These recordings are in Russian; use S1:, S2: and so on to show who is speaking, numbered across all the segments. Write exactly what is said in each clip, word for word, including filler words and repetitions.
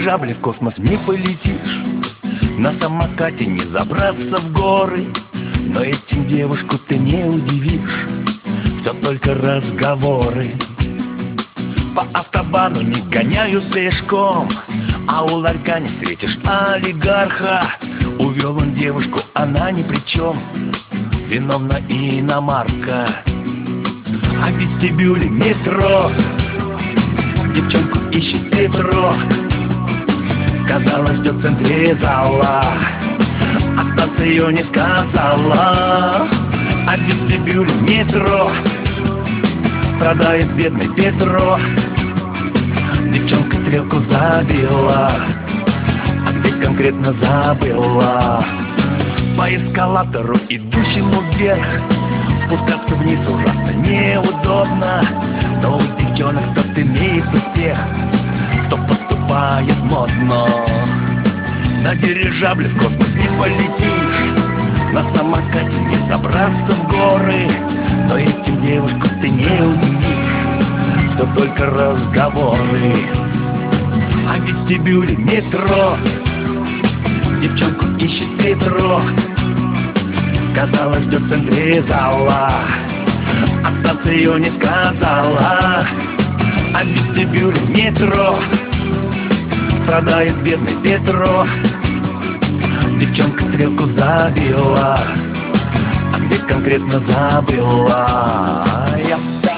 S1: дирижабле в космос не полетишь, на самокате не забраться в горы, но этим девушку ты не удивишь, все только разговоры. По автобану не гоняют пешком, а у ларька не встретишь олигарха. Увел он девушку, она ни при чем, виновна иномарка. А в вестибюле метро девчонку ищет Петро. Сказала, ждет в центре зала, а станцию не сказала. А в вестибюле метро страдает бедный Петро. Девчонка стрелку забила, а где конкретно забыла. По эскалатору, идущему вверх, спускаться вниз ужасно неудобно. Но у девчонок тот имеет успех, кто поступает модно. На дирижабле в космос не полетишь, на самокате не забраться в горы, но этим девушку ты не удивишь, все только разговоры. А в вестибюле метро девчонку ищет Петро. Сказала, ждет в центре зала, а станцию не сказала. А в вестибюле метро страдает бедный Петро. Девчонка стрелку забила, а где конкретно забыла. Я...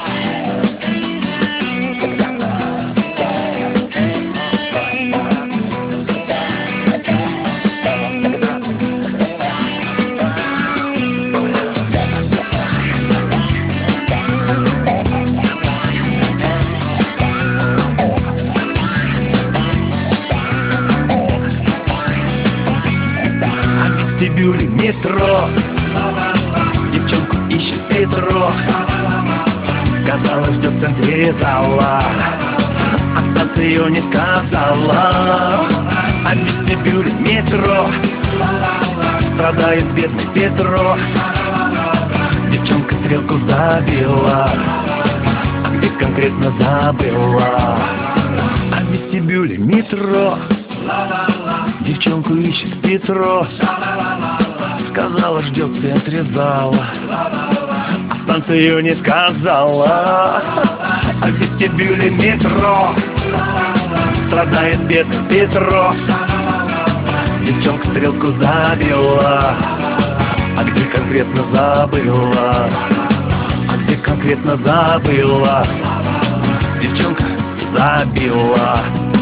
S1: В вестибюле метро девчонку ищет Петро. Сказала, ждет в центре зала, а станцию не сказала. А в вестибюле метро страдает бедный Петро. Девчонка стрелку забила, а где конкретно забыла. А в вестибюле метро девчонку ищет Петро. Сказала, ждет в центре зала, а станцию не сказала. А в вестибюле метро страдает бедный Петро. Девчонка стрелку забила, а где конкретно забыла. А где конкретно забыла. Девчонка забила.